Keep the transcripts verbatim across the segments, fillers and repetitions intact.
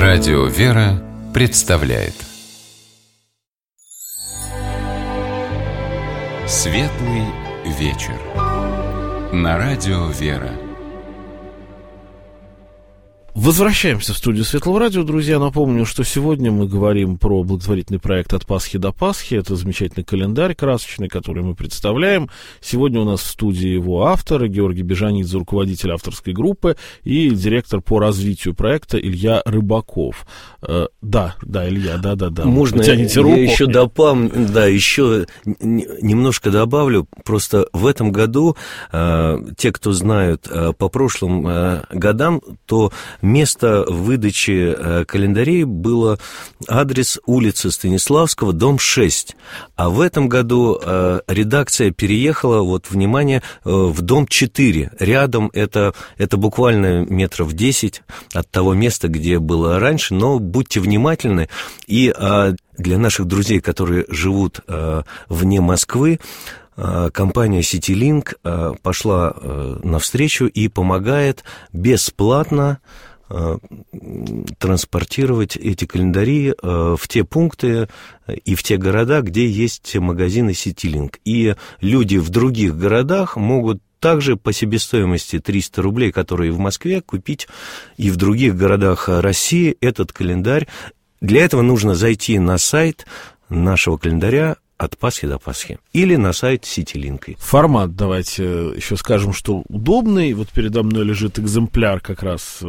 Радио «Вера» представляет Светлый вечер на Радио «Вера». Возвращаемся в студию Светлого радио, друзья. Напомню, что сегодня мы говорим про благотворительный проект «От Пасхи до Пасхи». Это замечательный календарь красочный, который мы представляем. Сегодня у нас в студии его автор Георгий Бежанидзе, руководитель авторской группы, и директор по развитию проекта Илья Рыбаков. Э, да, да, Илья, да-да-да. Можно я еще, допам, да, еще немножко добавлю. Просто в этом году, э, те, кто знают э, по прошлым э, годам, то место выдачи э, календарей было адрес улицы Станиславского, дом шесть. А в этом году э, редакция переехала, вот, внимание, э, в дом четыре. Рядом это, это буквально метров десять от того места, где было раньше. Но будьте внимательны. И э, для наших друзей, которые живут э, вне Москвы, компания CityLink пошла навстречу и помогает бесплатно транспортировать эти календари в те пункты и в те города, где есть магазины CityLink. И люди в других городах могут также по себестоимости триста рублей, которые в Москве, купить и в других городах России этот календарь. Для этого нужно зайти на сайт нашего календаря «От Пасхи до Пасхи» или на сайт CityLink. Формат, давайте еще скажем, что удобный. Вот передо мной лежит экземпляр как раз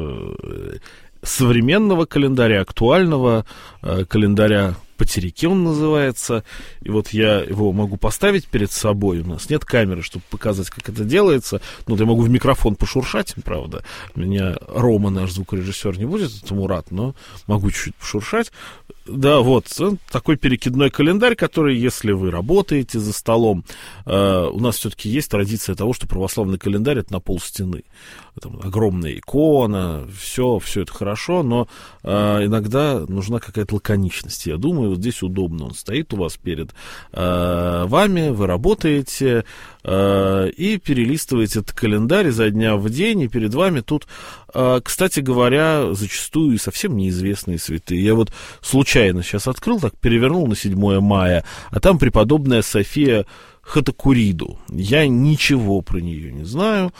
современного календаря, актуального календаря «Потеряки» он называется. И вот я его могу поставить перед собой. У нас нет камеры, чтобы показать, как это делается. Ну, я могу в микрофон пошуршать, правда. Меня Рома, наш звукорежиссер, не будет этому рад, но могу чуть-чуть пошуршать. Да, вот, такой перекидной календарь, который, если вы работаете за столом, э, у нас все-таки есть традиция того, что православный календарь — это на полстены. Там огромная икона, все, все это хорошо, но э, иногда нужна какая-то лаконичность. Я думаю, вот здесь удобно. Он стоит у вас перед э, вами, вы работаете э, и перелистываете этот календарь изо дня в день, и перед вами тут, э, кстати говоря, зачастую и совсем неизвестные святые. Я вот случайно сейчас открыл, так перевернул на седьмое мая, а там преподобная София Хатакуриду. Я ничего про нее не знаю,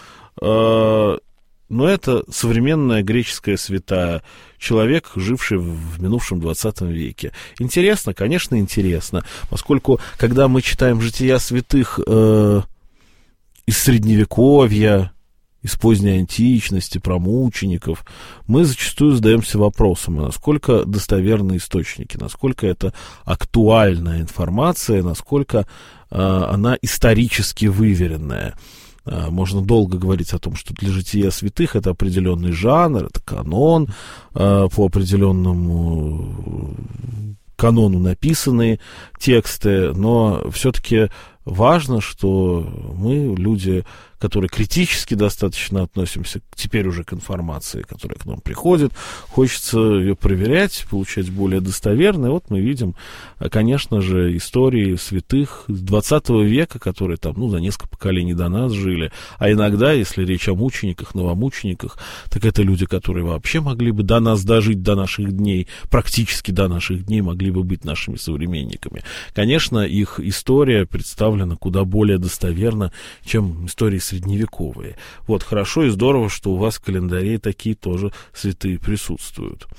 э, но это современная греческая святая, человек, живший в минувшем двадцатом веке. Интересно? Конечно, интересно, поскольку, когда мы читаем жития святых э, из Средневековья, из поздней античности, про мучеников, мы зачастую задаемся вопросом, насколько достоверны источники, насколько это актуальная информация, насколько э, она исторически выверенная. Можно долго говорить о том, что для жития святых это определенный жанр, это канон, по определенному канону написанные тексты, но все-таки важно, что мы, люди, которые критически достаточно относимся теперь уже к информации, которая к нам приходит, хочется ее проверять, получать более достоверно. И вот мы видим, конечно же, истории святых двадцатого века, которые там, ну, за несколько поколений до нас жили. А иногда, если речь о мучениках, новомучениках, так это люди, которые вообще могли бы до нас дожить, до наших дней, практически до наших дней, могли бы быть нашими современниками. Конечно, их история представлена куда более достоверно, чем истории средневековые. Вот, хорошо и здорово, что у вас в календаре такие тоже святые присутствуют.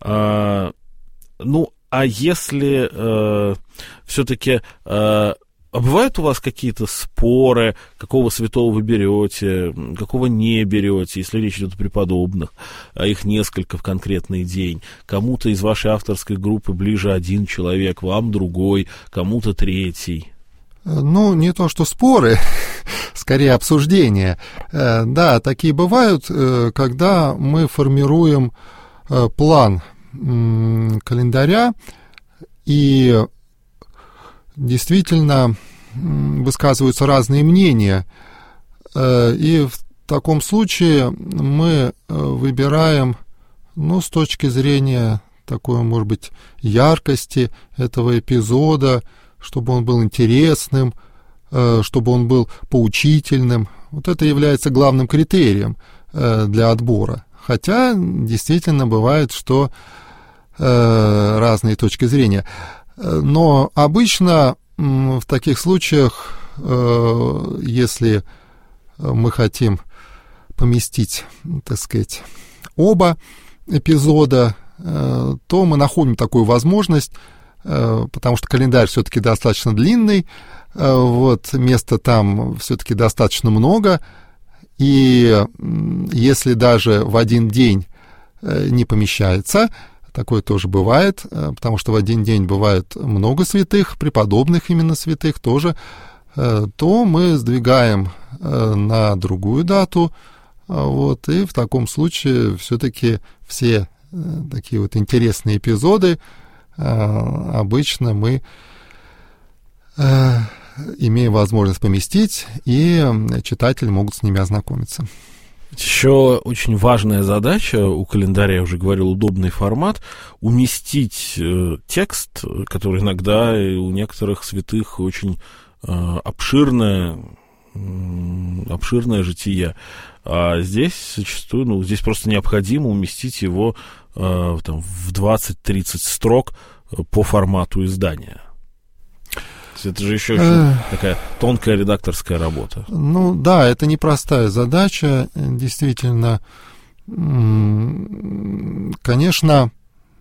А, ну, а если э, все-таки... Э, А бывают у вас какие-то споры, какого святого вы берете, какого не берете, если речь идет о преподобных, а их несколько в конкретный день? Кому-то из вашей авторской группы ближе один человек, вам другой, кому-то третий. Ну, не то что споры, скорее обсуждения. Да, такие бывают, когда мы формируем план календаря, и действительно высказываются разные мнения. И в таком случае мы выбираем, ну, с точки зрения такой, может быть, яркости этого эпизода, чтобы он был интересным, чтобы он был поучительным. Вот это является главным критерием для отбора. Хотя действительно бывает, что разные точки зрения. Но обычно в таких случаях, если мы хотим поместить, так сказать, оба эпизода, то мы находим такую возможность, потому что календарь все-таки достаточно длинный, вот, места там все-таки достаточно много, и если даже в один день не помещается, такое тоже бывает, потому что в один день бывает много святых, преподобных именно святых тоже, то мы сдвигаем на другую дату, вот, и в таком случае все-таки все такие вот интересные эпизоды обычно мы имеем возможность поместить, и читатели могут с ними ознакомиться. Еще очень важная задача у календаря, я уже говорил, удобный формат, уместить э, текст, который иногда у некоторых святых очень э, обширное, э, обширное житие. А здесь зачастую, ну, здесь просто необходимо уместить его э, там, в двадцать-тридцать строк по формату издания. Это же еще очень такая тонкая редакторская работа. Ну да, это непростая задача, действительно. Конечно,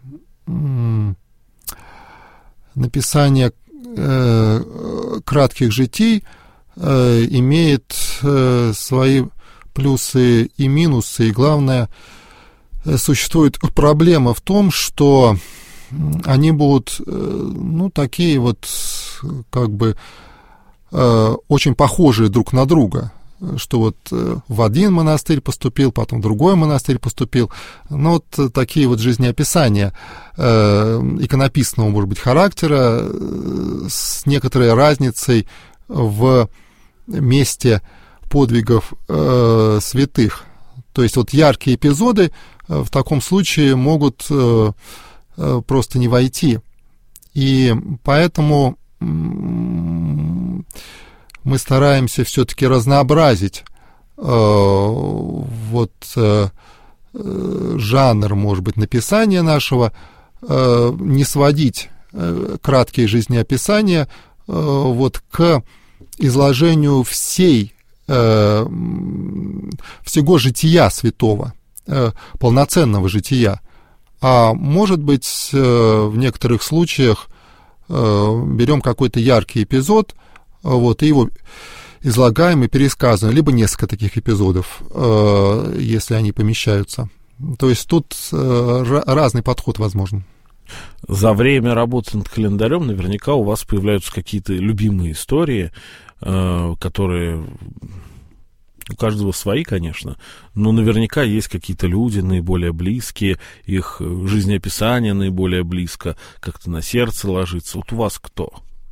написание кратких житий имеет свои плюсы и минусы, и главное, существует проблема в том, что они будут, ну, такие вот, как бы, э, очень похожие друг на друга, что вот э, в один монастырь поступил, потом в другой монастырь поступил, ну, вот такие вот жизнеописания э, иконописного, может быть, характера, э, с некоторой разницей в месте подвигов э, святых. То есть вот яркие эпизоды э, в таком случае могут э, просто не войти. И поэтому мы стараемся все-таки разнообразить э, вот э, жанр, может быть, написания нашего, э, не сводить э, краткие жизнеописания э, вот к изложению всей, э, всего жития святого, э, полноценного жития. А может быть, в некоторых случаях берем какой-то яркий эпизод, вот, и его излагаем и пересказываем, либо несколько таких эпизодов, если они помещаются. То есть тут разный подход возможен. За время работы над календарем наверняка у вас появляются какие-то любимые истории, которые... У каждого свои, конечно, но наверняка есть какие-то люди наиболее близкие, их жизнеописание наиболее близко, как-то на сердце ложится. Вот у вас кто?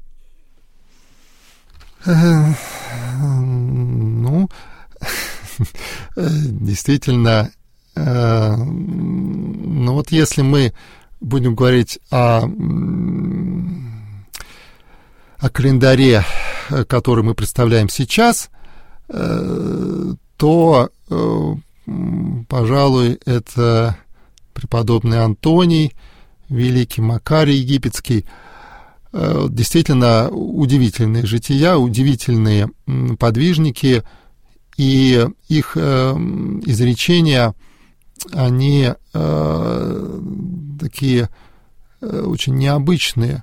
Ну, действительно, ну вот если мы будем говорить о, о календаре, который мы представляем сейчас, то, пожалуй, это преподобный Антоний, великий Макарий Египетский. Действительно удивительные жития, удивительные подвижники, и их изречения, они такие очень необычные,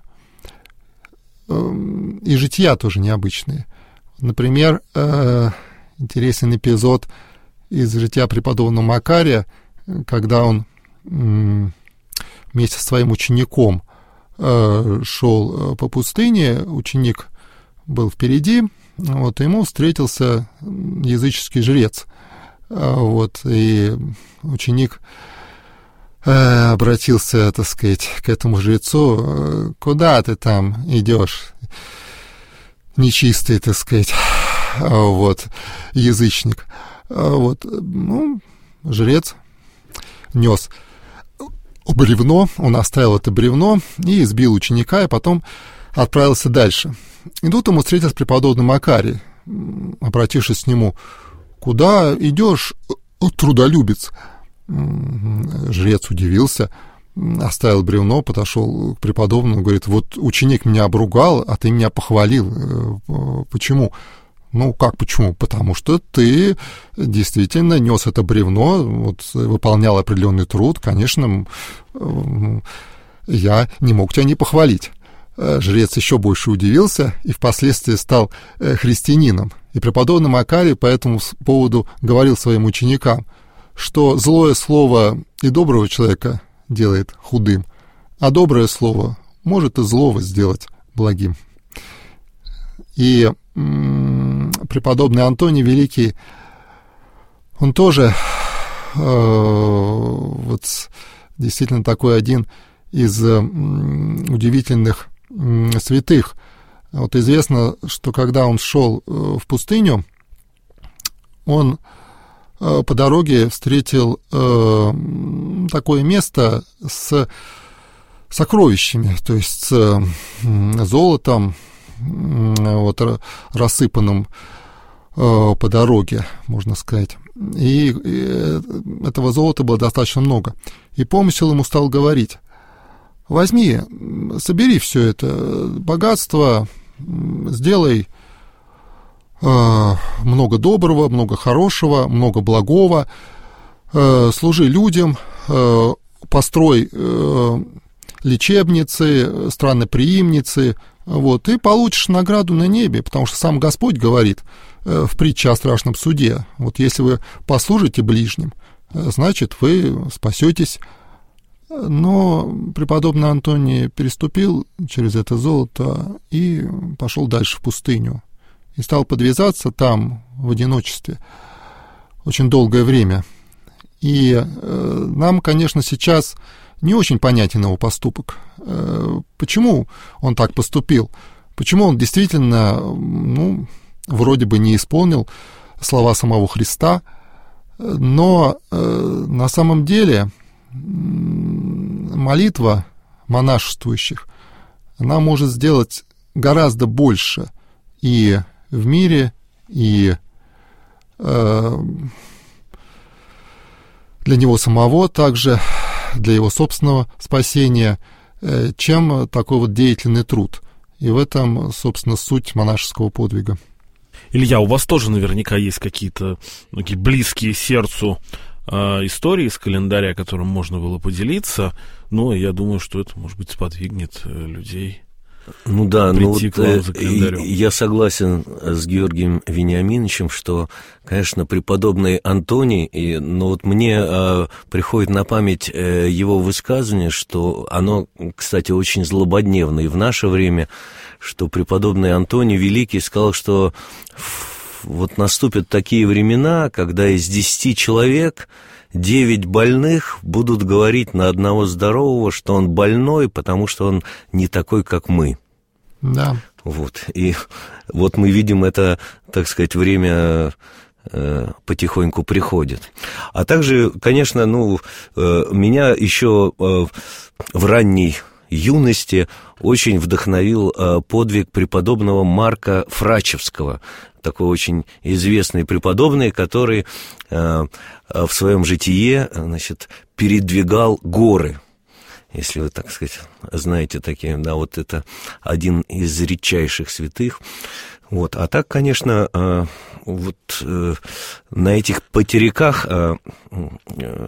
и жития тоже необычные. Например, э, интересен эпизод из жития преподобного Макария, когда он э, вместе со своим учеником э, шел по пустыне, ученик был впереди, вот, и ему встретился языческий жрец, э, вот, и ученик э, обратился, так сказать, к этому жрецу: «Куда ты там идешь, нечистый, так сказать, вот, язычник?» Вот, ну, жрец нес бревно, он оставил это бревно и избил ученика, и потом отправился дальше. И тут ему встретился преподобный Макарий, обратившись к нему: «Куда идешь, трудолюбец?» Жрец удивился, оставил бревно, подошел к преподобному, говорит: вот ученик меня обругал, а ты меня похвалил. Почему? Ну, как почему? Потому что ты действительно нес это бревно, вот, выполнял определенный труд. Конечно, я не мог тебя не похвалить. Жрец еще больше удивился и впоследствии стал христианином. И преподобный Макарий по этому поводу говорил своим ученикам, что злое слово и доброго человека делает худым, а доброе слово может и злого сделать благим. И м- преподобный Антоний Великий, он тоже э- вот, действительно такой один из э- удивительных э- святых. Вот известно, что когда он шел э- в пустыню, он э- по дороге встретил э- такое место с сокровищами, то есть с э- золотом, вот, рассыпанным э, по дороге, можно сказать. И, и этого золота было достаточно много. И помысел ему стал говорить: возьми, собери все это богатство, сделай э, много доброго, много хорошего, много благого, э, служи людям, э, построй э, лечебницы, странноприимницы, вот, и получишь награду на небе, потому что сам Господь говорит э, в притче о страшном суде: вот если вы послужите ближним, э, значит, вы спасетесь. Но преподобный Антоний переступил через это золото и пошел дальше в пустыню. И стал подвязаться там в одиночестве очень долгое время. И э, нам, конечно, сейчас не очень понятен его поступок. Почему он так поступил? Почему он действительно, ну, вроде бы не исполнил слова самого Христа, но э, на самом деле молитва монашествующих, она может сделать гораздо больше и в мире, и э, для него самого также, для его собственного спасения, чем такой вот деятельный труд. И в этом, собственно, суть монашеского подвига. Илья, у вас тоже наверняка есть какие-то такие близкие сердцу э, истории из календаря, которым можно было поделиться. Но я думаю, что это, может быть, сподвигнет э, людей. Ну да, ну вот, э, я согласен с Георгием Вениаминовичем, что, конечно, преподобный Антоний, и, но вот мне э, приходит на память э, его высказывание, что оно, кстати, очень злободневно и в наше время, что преподобный Антоний Великий сказал, что вот наступят такие времена, когда из десяти человек девять больных будут говорить на одного здорового, что он больной, потому что он не такой, как мы. Да. Вот. И вот мы видим это, так сказать, время э, потихоньку приходит. А также, конечно, ну, э, меня еще э, в ранней юности очень вдохновил э, подвиг преподобного Марка Фрачевского, такой очень известный преподобный, который э, в своем житие, значит, передвигал горы. Если вы, так сказать, знаете такие, да, вот это один из редчайших святых. Вот. А так, конечно, э, вот э, на этих потеряках э, э,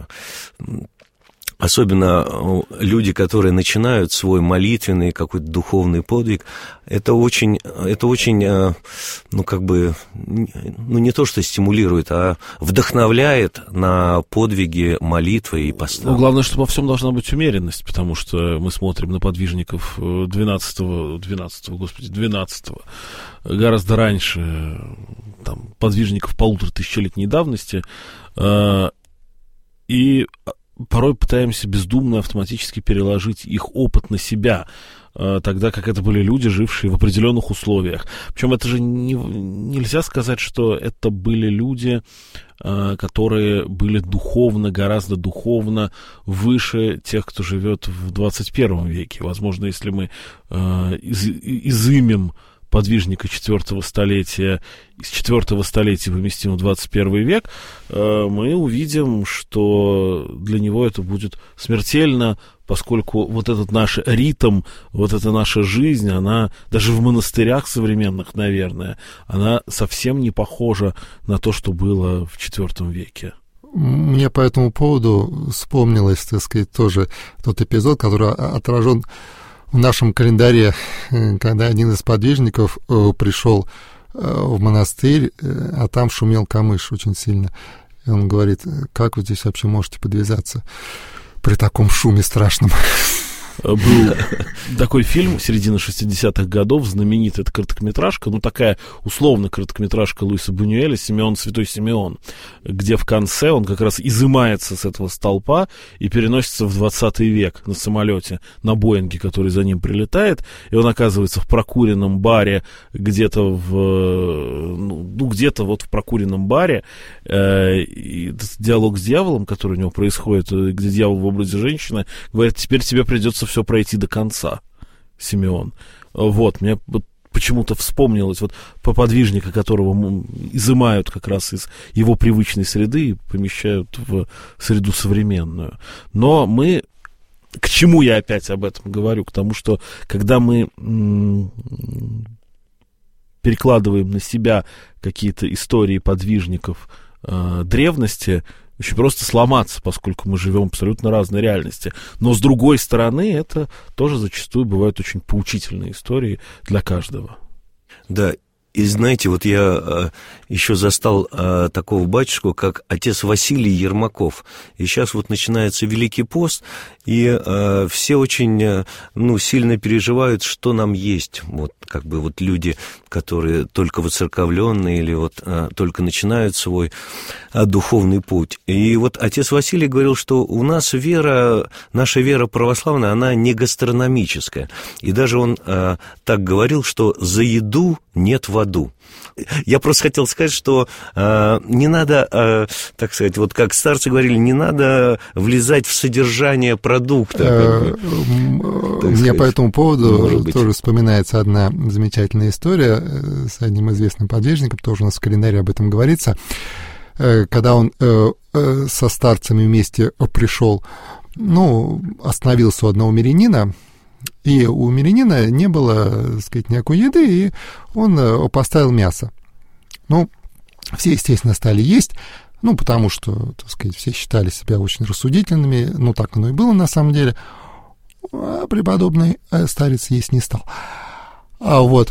особенно люди, которые начинают свой молитвенный какой-то духовный подвиг, это очень, это очень, ну, как бы, ну, не то, что стимулирует, а вдохновляет на подвиги молитвы и поста. Ну, главное, что во всем должна быть умеренность, потому что мы смотрим на подвижников двенадцатого, двенадцатого, господи, двенадцатого, гораздо раньше, там, подвижников полутора тысячелетней давности, и порой пытаемся бездумно автоматически переложить их опыт на себя, тогда как это были люди, жившие в определенных условиях. Причем это же не, нельзя сказать, что это были люди, которые были духовно, гораздо духовно выше тех, кто живет в двадцать первом веке. Возможно, если мы из, изымем подвижника четвертого столетия, из четвертого столетия поместим в двадцать первый век, мы увидим, что для него это будет смертельно поскольку вот этот наш ритм, вот эта наша жизнь, она даже в монастырях современных, наверное, она совсем не похожа на то, что было в четвёртом веке. Мне по этому поводу вспомнилось, так сказать, тоже тот эпизод, который отражен в нашем календаре, когда один из подвижников пришел в монастырь, а там шумел камыш очень сильно. И он говорит: как вы здесь вообще можете подвязаться при таком шуме страшном? Был такой фильм середины шестидесятых годов, знаменитая эта короткометражка, ну такая условно короткометражка Луиса Бунюэля «Симеон, святой Симеон», где в конце он как раз изымается с этого столпа и переносится в двадцатый век на самолете, на Боинге, который за ним прилетает, и он оказывается в прокуренном баре, где-то в, ну, где-то вот в прокуренном баре, э, и диалог с дьяволом, который у него происходит, где дьявол в образе женщины, говорит: теперь тебе придется все пройти до конца, Симеон. Вот, мне почему-то вспомнилось вот подвижника, которого изымают как раз из его привычной среды и помещают в среду современную. Но мы... К чему я опять об этом говорю? К тому, что когда мы м- перекладываем на себя какие-то истории подвижников э, древности, очень просто сломаться, поскольку мы живем в абсолютно разной реальности. Но, с другой стороны, это тоже зачастую бывают очень поучительные истории для каждого. Да, и знаете, вот я э, еще застал э, такого батюшку, как отец Василий Ермаков. И сейчас вот начинается Великий пост, и э, все очень, э, ну, сильно переживают, что нам есть. Вот как бы вот люди, которые только воцерковленные или вот э, только начинают свой э, духовный путь. И вот отец Василий говорил, что у нас вера, наша вера православная, она не гастрономическая. И даже он э, так говорил, что за еду нет в аду. Я просто хотел сказать, что э, не надо, э, так сказать, вот как старцы говорили, не надо влезать в содержание продукта. Мне по этому поводу тоже вспоминается одна замечательная история с одним известным подвижником, тоже у нас в календаре об этом говорится. Когда он со старцами вместе пришел, ну, остановился у одного мирянина, и у мирянина не было, так сказать, никакой еды, и он поставил мясо. Ну, все, естественно, стали есть, ну, потому что, так сказать, все считали себя очень рассудительными, ну, так оно и было на самом деле. А преподобный старец есть не стал. А вот,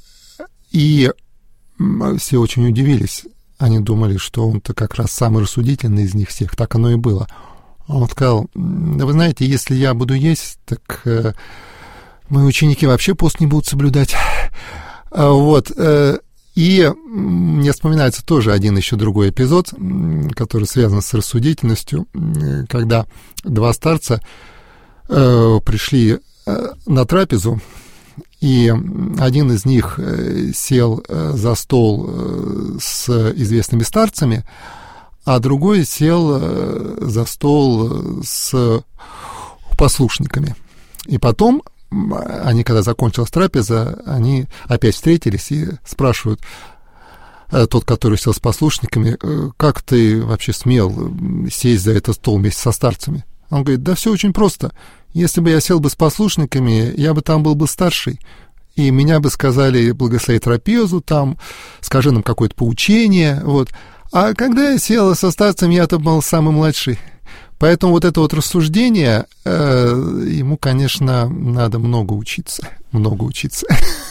и все очень удивились. Они думали, что он-то как раз самый рассудительный из них всех, так оно и было. Он сказал: да вы знаете, если я буду есть, так э, мои ученики вообще пост не будут соблюдать. А, вот, э, и мне вспоминается тоже один еще другой эпизод, который связан с рассудительностью, когда два старца э, пришли э, на трапезу, и один из них э, сел э, за стол э, с известными старцами, а другой сел за стол с послушниками. И потом, они, когда закончилась трапеза, они опять встретились и спрашивают тот, который сел с послушниками: как ты вообще смел сесть за этот стол вместе со старцами? Он говорит: да все очень просто. Если бы я сел бы с послушниками, я бы там был бы старший, и меня бы сказали: благослови трапезу, там, скажи нам какое-то поучение, вот. А когда я сел со старцем, я-то был самый младший. Поэтому вот это вот рассуждение, э, ему, конечно, надо много учиться. Много учиться.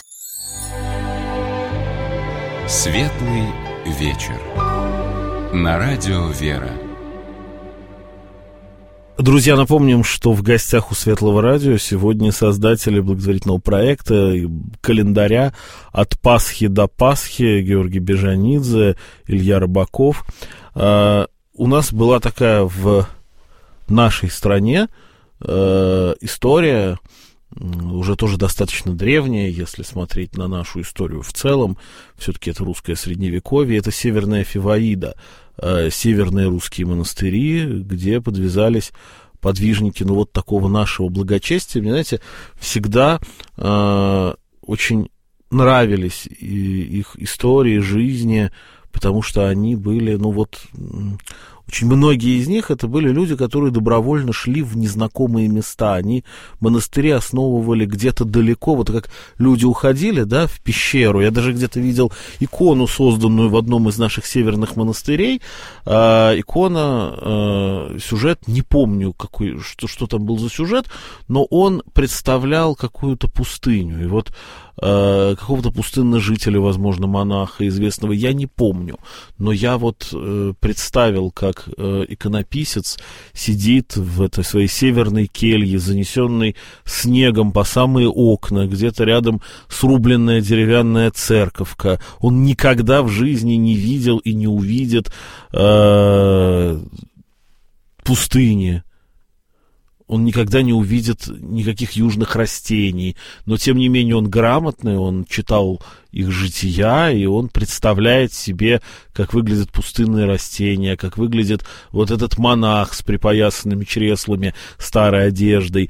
Светлый вечер. На радио «Вера». Друзья, напомним, что в гостях у Светлого радио сегодня создатели благотворительного проекта, календаря «От Пасхи до Пасхи» Георгий Бежанидзе, Илья Рыбаков. Uh, у нас была такая в нашей стране uh, история, уже тоже достаточно древняя, если смотреть на нашу историю в целом. Все-таки это русское средневековье, это Северная Фиваида, э, северные русские монастыри, где подвязались подвижники, ну, вот такого нашего благочестия. Мне, знаете, всегда э, очень нравились и, их истории жизни, потому что они были, ну, вот, очень многие из них это были люди, которые добровольно шли в незнакомые места. Они монастыри основывали где-то далеко, вот как люди уходили, да, в пещеру. Я даже где-то видел икону, созданную в одном из наших северных монастырей. А, икона, а, сюжет, не помню, какой, что, что там был за сюжет, но он представлял какую-то пустыню. И вот а, какого-то пустынного жителя, возможно, монаха известного, я не помню. Но я вот э, представил, как э, иконописец сидит в этой своей северной келье, занесенной снегом по самые окна, где-то рядом срубленная деревянная церковка. Он никогда в жизни не видел и не увидит э, пустыни. Он никогда не увидит никаких южных растений, но, тем не менее, он грамотный, он читал их жития, и он представляет себе, как выглядят пустынные растения, как выглядит вот этот монах с припоясанными чреслами, старой одеждой.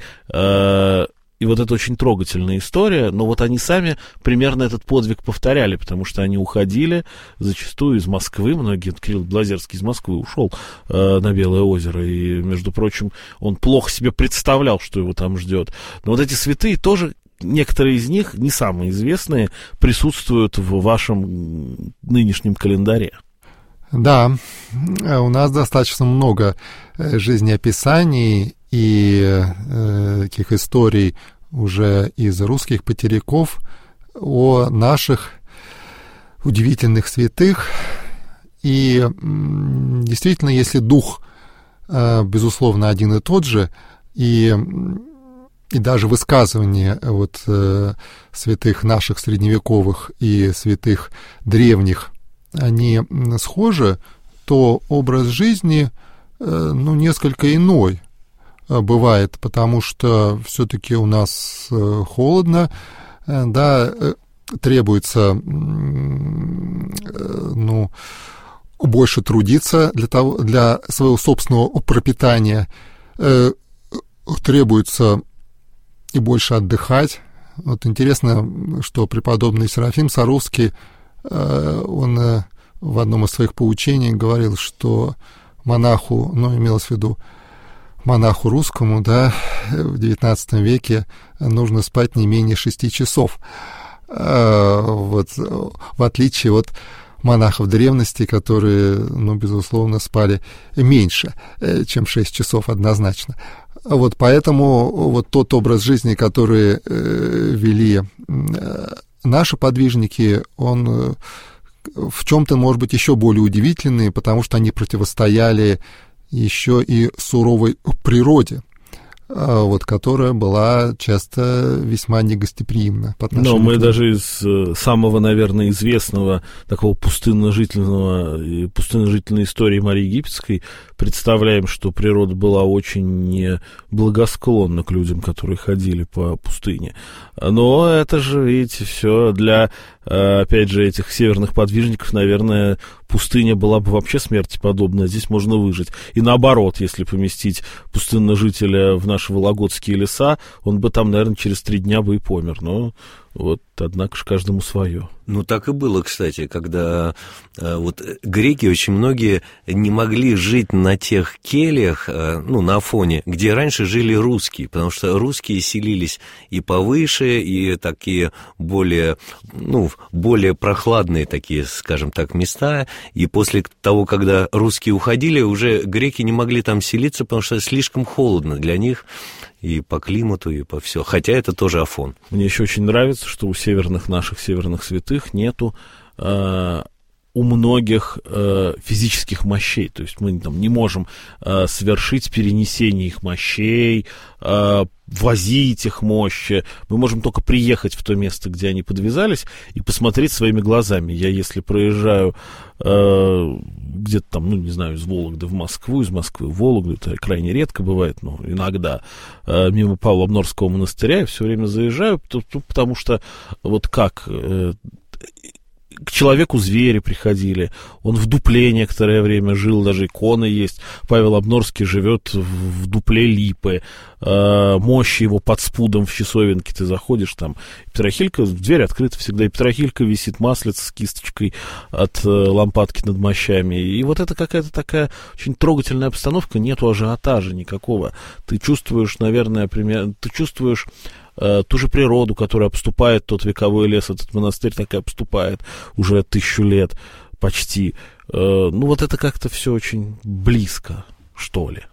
И вот это очень трогательная история, но вот они сами примерно этот подвиг повторяли, потому что они уходили зачастую из Москвы, многие, Кирилл Блазерский из Москвы ушел э, на Белое озеро, и, между прочим, он плохо себе представлял, что его там ждет. Но вот эти святые тоже, некоторые из них, не самые известные, присутствуют в вашем нынешнем календаре. Да, у нас достаточно много жизнеописаний и э, таких историй уже из русских потеряков о наших удивительных святых. И м, действительно, если дух, э, безусловно, один и тот же, и, и даже высказывания вот, э, святых наших средневековых и святых древних, они схожи, то образ жизни, э, ну, несколько иной бывает, потому что все-таки у нас холодно, да, требуется, ну, больше трудиться для того, для своего собственного пропитания, требуется и больше отдыхать. Вот интересно, что преподобный Серафим Саровский, он в одном из своих поучений говорил, что монаху, ну, имелось в виду монаху русскому, да, в девятнадцатом веке нужно спать не менее шести часов. Вот, в отличие от монахов древности, которые, ну, безусловно, спали меньше, чем шесть часов однозначно. Вот поэтому вот тот образ жизни, который вели наши подвижники, он в чем-то, может быть, еще более удивительный, потому что они противостояли еще и суровой природе, вот, которая была часто весьма негостеприимна по отношению. Но мы даже из самого, наверное, известного такого пустынножительного, пустынножительной истории Марии Египетской представляем, что природа была очень неблагосклонна к людям, которые ходили по пустыне. Но это же, видите, все для, опять же, этих северных подвижников, наверное, пустыня была бы вообще смерти подобная, здесь можно выжить. И наоборот, если поместить пустынножителя в наши вологодские леса, он бы там, наверное, через три дня бы и помер. Но вот, однако же, каждому свое. Ну, так и было, кстати, когда э, вот греки очень многие не могли жить на тех кельях, э, ну, на Афоне, где раньше жили русские, потому что русские селились и повыше, и такие более, ну, более прохладные такие, скажем так, места, и после того, когда русские уходили, уже греки не могли там селиться, потому что слишком холодно для них, и по климату, и по все. Хотя это тоже Афон. Мне еще очень нравится, что у северных наших северных святых нету э, у многих э, физических мощей. То есть мы там не можем э, совершить перенесение их мощей, э, возить их мощи. Мы можем только приехать в то место, где они подвязались, и посмотреть своими глазами. Я, если проезжаю э, где-то там, ну, не знаю, из Вологды в Москву, из Москвы в Вологду, это крайне редко бывает, но иногда, э, мимо Павла-Обнорского монастыря, я все время заезжаю, потому что вот как... Э, к человеку звери приходили, он в дупле некоторое время жил, даже иконы есть. Павел Обнорский живет в дупле Липы, мощи его под спудом в Часовенке, ты заходишь, там Петрохилька, дверь открыта всегда, и Петрохилька висит, маслица с кисточкой от лампадки над мощами, и вот это какая-то такая очень трогательная обстановка, нету ажиотажа никакого, ты чувствуешь, наверное, примерно, ты чувствуешь ту же природу, которая обступает тот вековой лес, этот монастырь так и обступает уже тысячу лет почти. Ну, вот это как-то все очень близко, что ли.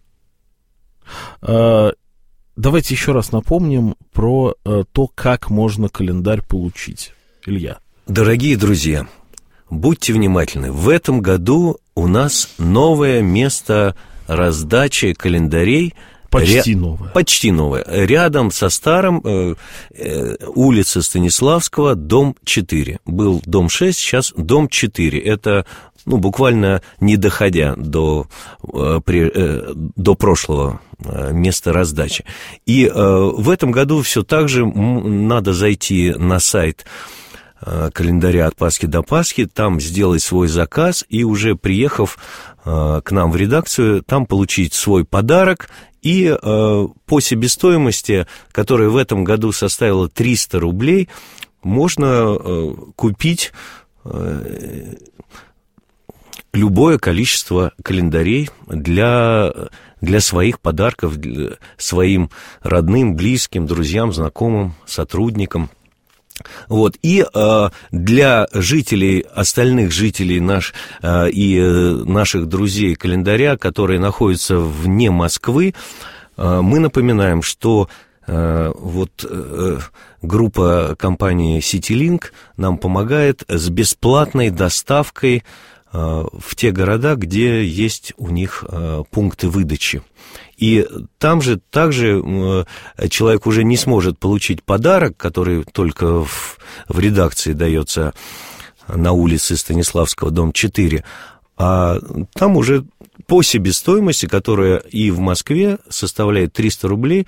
Давайте еще раз напомним про то, как можно календарь получить. Илья. Дорогие друзья, будьте внимательны. В этом году у нас новое место раздачи календарей. Почти Ря... новое. Почти новое. Рядом со старым, э, э, улица Станиславского, дом четыре. Был дом шесть, сейчас дом четыре. Это, ну, буквально не доходя до, э, при, э, до прошлого э, места раздачи. И э, в этом году все так же надо зайти на сайт э, календаря «От Пасхи до Пасхи», там сделать свой заказ и уже приехав э, к нам в редакцию, там получить свой подарок. И э, по себестоимости, которая в этом году составила триста рублей, можно э, купить э, любое количество календарей для, для своих подарков, для своим родным, близким, друзьям, знакомым, сотрудникам. Вот. И э, для жителей, остальных жителей наш, э, и э, наших друзей календаря, которые находятся вне Москвы, э, мы напоминаем, что э, вот, э, группа компании CityLink нам помогает с бесплатной доставкой э, в те города, где есть у них э, пункты выдачи. И там же также человек уже не сможет получить подарок, который только в, в редакции дается на улице Станиславского, дом четыре, а там уже по себестоимости, которая и в Москве составляет триста рублей,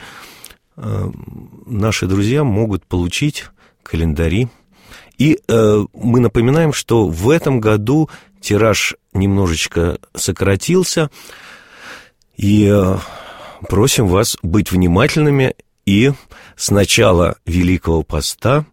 наши друзья могут получить календари. И э, мы напоминаем, что в этом году тираж немножечко сократился, и э, просим вас быть внимательными и с начала Великого Поста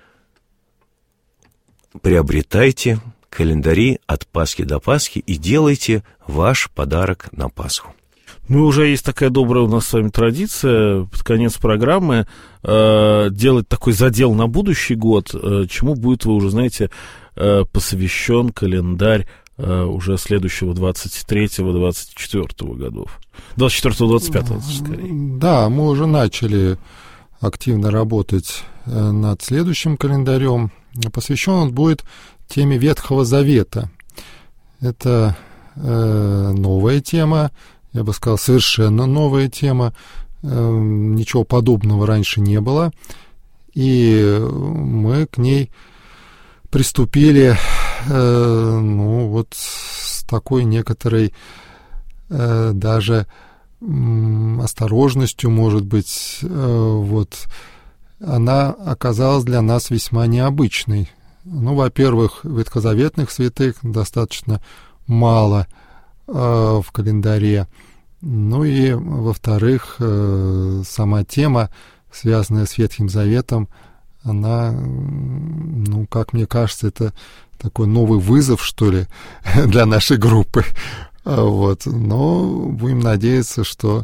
приобретайте календари от Пасхи до Пасхи и делайте ваш подарок на Пасху. Ну, уже есть такая добрая у нас с вами традиция под конец программы э, делать такой задел на будущий год, э, чему будет, вы уже знаете, э, посвящен календарь э, уже следующего двадцать третьего двадцать четвёртого годов. двадцать четвёртого двадцать пятого, скорее. Да, мы уже начали активно работать над следующим календарем. Посвящен он будет теме Ветхого Завета. Это э, новая тема, я бы сказал, совершенно новая тема. Э, ничего подобного раньше не было. И мы к ней приступили, э, ну, вот с такой некоторой э, даже э, осторожностью, может быть, э, вот, она оказалась для нас весьма необычной. Ну, во-первых, ветхозаветных святых достаточно мало э, в календаре. Ну и, во-вторых, э, сама тема, связанная с Ветхим Заветом, она, ну, как мне кажется, это такой новый вызов, что ли, для нашей группы. Вот. Но будем надеяться, что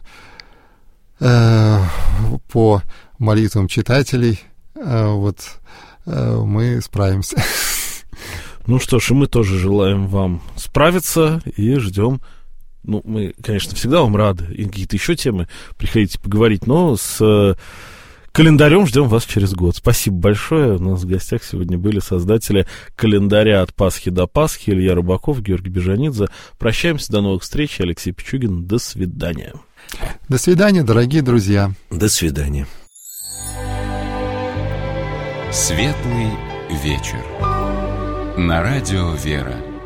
э, по молитвам читателей э, вот, э, мы справимся. Ну что ж, и мы тоже желаем вам справиться и ждем. Ну, мы, конечно, всегда вам рады, и какие-то еще темы приходите поговорить, но с календарем ждем вас через год. Спасибо большое. У нас в гостях сегодня были создатели календаря «От Пасхи до Пасхи» Илья Рыбаков, Георгий Бежанидзе. Прощаемся, до новых встреч. Алексей Пичугин. До свидания. До свидания, дорогие друзья. До свидания. Светлый вечер. На радио «Вера».